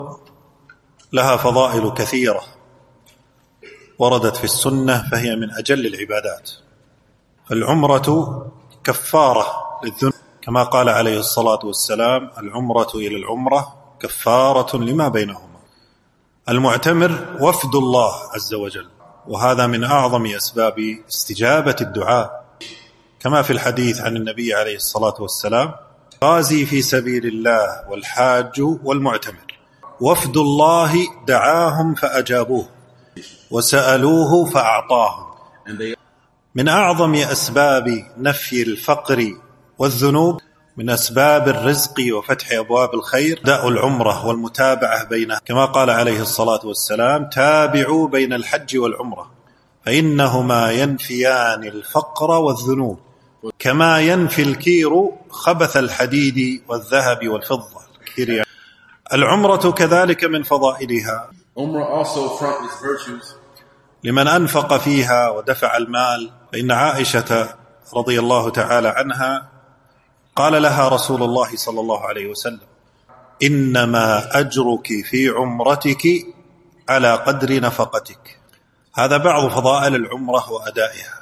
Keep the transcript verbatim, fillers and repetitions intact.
لها فضائل كثيرة وردت في السنة، فهي من أجل العبادات. فالعمرة كفارة للذنوب، كما قال عليه الصلاة والسلام: العمرة إلى العمرة كفارة لما بينهما. المعتمر وفد الله عز وجل، وهذا من أعظم أسباب استجابة الدعاء، كما في الحديث عن النبي عليه الصلاة والسلام: غازي في سبيل الله والحاج والمعتمر وفد الله دعاهم فأجابوه وسألوه فأعطاهم. من أعظم أسباب نفي الفقر والذنوب، من أسباب الرزق وفتح أبواب الخير، داء العمرة والمتابعة بينها، كما قال عليه الصلاة والسلام: تابعوا بين الحج والعمرة فإنهما ينفيان الفقر والذنوب كما ينفي الكير خبث الحديد والذهب والفضة. العمرة كذلك من فضائلها لمن أنفق فيها ودفع المال. فإن عائشة رضي الله تعالى عنها قال لها رسول الله صلى الله عليه وسلم: إنما أجرك في عمرتك على قدر نفقتك. هذا بعض فضائل العمرة وأدائها.